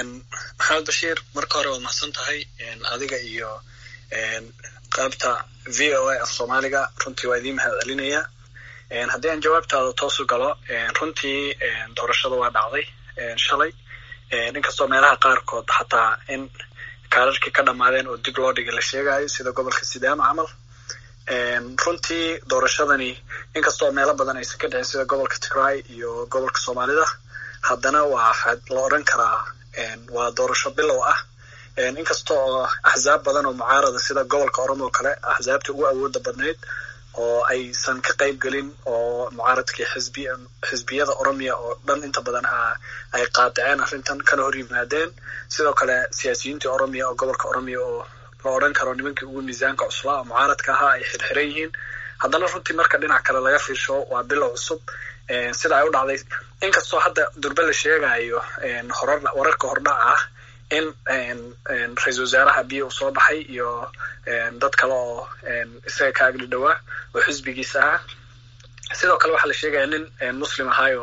maxamed bashiir marka hore waad mahadsan tahay adiga iyo qaybta VOA af Soomaaliga runtii waa idin mahad celinaya haddii aan jawaabtaada toos u galo runtii doorashada waa dhacday shalay inkastoo meelaha qaarkood xataa in kaararkii ka dhamaadeen oo dib loo dhigay la sheegayo sida gobolka Sidaama camal runtii doorashadani inkastoo meelo badan aysan ka dhicin sida gobolka Tigray iyo gobolka Soomaalida haddana waa la oran karaa waa doorasho bilow ah inkastoo axzaab badan oo mucaarada sida gobolka Oromo kale axzaabta ugu awooda badneed oo aysan ka qayb galin oo mucaaradkii xisbiyada Oromiya oo dhan inta badan ay qaadaceen arrintan kana hor yimaadeen sidoo kale siyaasiyiintii Oromiya oo gobolka Oromiya oo la oran karo nimankii ugu miisaanka cuslaa mucaaradka ahaa ay xirxiran yihiin haddana runtii marka dhinac kale laga fiirsho waa bilow cusub sida ay u dhacday inkastoo hadda durba la sheegayo wararka hordhac ah in ra-iisul wasaaraha biyo soo baxay iyo dad kale oo isaga ka agli dhawaa oo xisbigiisa ah sidoo kale waxaa la sheegaya nin muslim ahaayo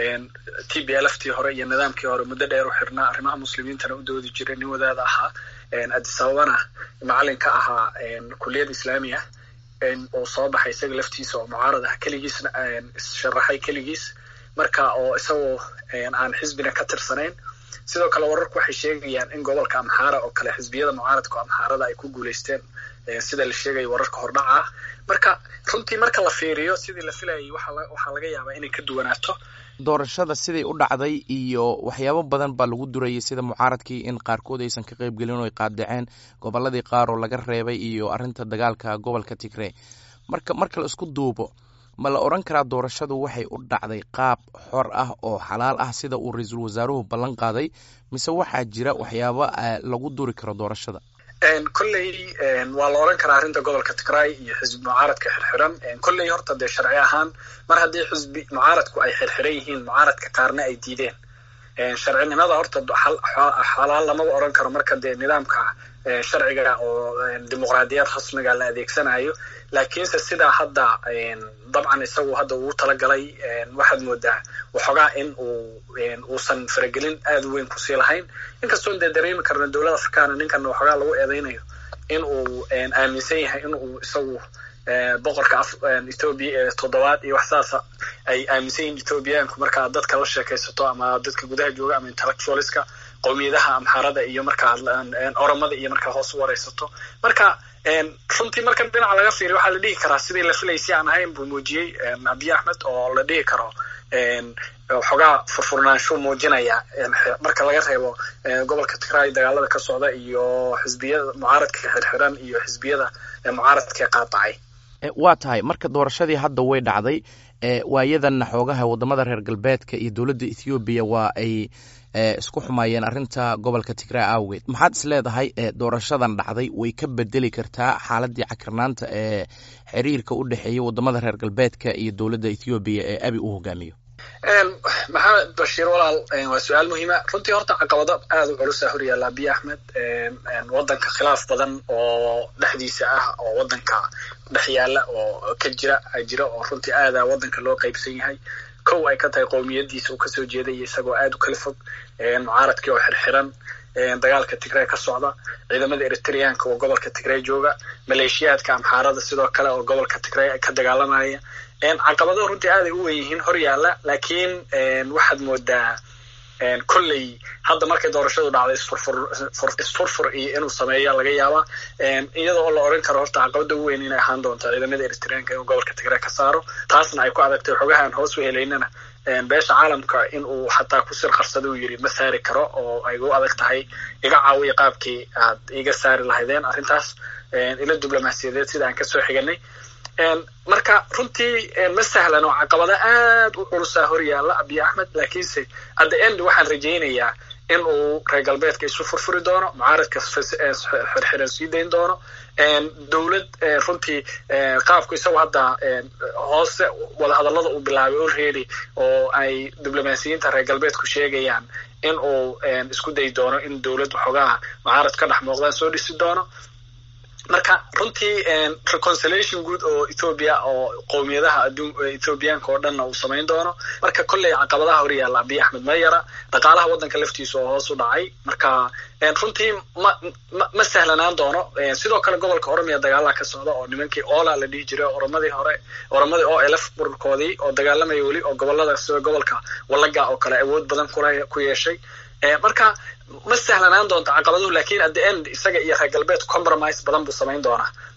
TPLF-tii hore iyo nidaamkii hore muddo dheer u xirnaa arrimaha muslimiintana u doodi jiray nin wadaada ahaa Addis Ababana macalinka ahaa kulliyadda islaamiya oo soo baxay isaga laftiisa oo mucaarad ah keligiisna sharaxay keligiis marka oo isagoo aan xisbina ka tirsanayn sidoo kale wararku waxay sheegayaan in gobolka Amhara oo kale xisbiyada mucaaradka Amharada ay ku guuleysteen sida la sheegay wararka hordhaca marka runtii marka la fiiriyo sidii la filayay waxa laga yaabaa inay ka duwanaato doorashada sidii u dhacday iyo waxyaabo badan baa lagu durayay sida mucaaradkii in qaarkood aysan ka qayb galin oo ay qaadaceen gobolladii qaar oo laga reebay iyo arrinta dagaalka gobolka Tigray marka la isku duubo ma la oran karaa doorashadu waxay u dhacday qaab xor ah oo xalaal ah sida uu ra'iisul wasaaruhu ballan qaaday mise waxaa jira waxyaabo lagu duri karo doorashada kulley waa la oran karaa arrinta gobolka Tigray iyo xisbi mucaaradka xirxiran kulley horta de sharci ahaan mar haddii xisbi mucaaradku ay xirxiran yihiin mucaaradka qaarna ay diideen sharcinimada horta xalaal lama oran karo marka de nidaamka sharciga oo dimuqraadiyad rasmiga la adeegsanayo laakiinse sidaa hadda dabcan isagu hadda uu talagalay waxaad moodaa waxoogaa in uusan faragelin aad u weyn ku sii lahayn inkastoo de dareemi karna dowladda Afrikaana ninkan waxoogaa lagu eedeynayo in uu aaminsan yahay in uu isagu boqorka Ethiopia toddobaad iyo waxsaasa ay aaminsan yihiin Ethiopiaanku marka dadka la sheekaysato ama dadka gudaha jooga ama intellectualska qowmiyadaha Amharada iyo marka Oromada iyo marka hoos u wareysato marka runtii marka dhinaca laga fiiriyo waxaa la dhihi karaa sidii la filaysay aan ahayn buu muujiyey Abiy Ahmed oo la dhihi karo waxoogaa furfurnaansho muujinaya marka laga reebo gobolka Tigray dagaalada ka socda iyo xisbiyada mucaaradka xirxiran iyo xisbiyada mucaaradka qaatacay waa tahay marka doorashadii hadda way dhacday waayadan xoogaha wadamada reer galbeedka iyo dowladda Ethiopia waa ay isku xumaayeen arrinta gobolka Tigray awgeed maxaad is leedahay doorashadan dhacday way ka bedeli kartaa xaaladii cakirnaanta ee xiriirka u dhaxeeya wadamada reer galbeedka iyo dowladda Ethiopia ee Abiy uu hogaamiyo maxamed bashiir walaal waa su'aal muhiim ah runtii horta caqabado aad u culus ah horyaala Abiy Ahmed wadanka khilaaf badan oo dhexdiisa ah oo wadanka dhexyaala oo ka jira oo runtii aad wadanka loo qaybsan yahay kow ay ka tahay qowmiyadiisa uu ka soo jeeday isagoo aad u kala fog mucaaradkii oo xirxiran dagaalka Tigray ka socda ciidamada Eritreanka oo gobolka Tigray jooga maleeshiyaadka Amharada sidoo kale oo gobolka Tigray ka dagaalamaya caqabado runtii aad u weyn horyaala laakiin waxaad moodaa kulley hadda markay doorashadu dhacday isfurfur iyo inuu sameeyo laga yaaba iyadoo la oran karo horta caqabada ugu weyn inay ahaan doonto ciidamada Eritreanka in gobolka Tigray ka saaro taasna ay ku adagtay xogahan hoos u heleynana beesha caalamka in uu xataa ku sir qarsado uu yiri ma saari karo oo ay u adag tahay iga caawiyo qaabkii aad iga saari lahaydeen arrintaas ila diblomaasiyadeed sida aan ka soo xiganay marka runtii ma sahlan oo caqabado aad u culus horyaala Abiy Ahmed laakiinse at the end waxaan rajaynayaa in uu reer galbeedka isu furfuri doono mucaaradka xirxiran sii dayn doono dowlad runtii qaabku isagu hadda hoose wada hadallada uu bilaabay already oo ay diblomaasiyiinta reer galbeedku sheegayaan in uu isku day doono in dowlad waxoogaa mucaarad ka dhex muuqdaan soo dhisi doono marka runtii reconciliation good oo Ethiopia oo qowmiyadaha Ethiopian oo dhan uu sameyn doono marka kulli caqabadaha hor yaala Abiy Ahmed ma yara dhaqaalaha wadanka laftiisa oo hoos u dhacay marka runtii ma sahlanaan doono sidoo kale gobolka Oromia dagaal ka socda oo nimankii Ola la dhigi jiray Oromadii oo elf burkoodii oo dagaalamay wali oo gobolada sida gobolka Walaga oo kale awood badan ku yeeshay marka ma sahlanaan doonto caqabaduhu laakiin at the end isaga iyo reer galbeed compromise badan buu sameyn doonaa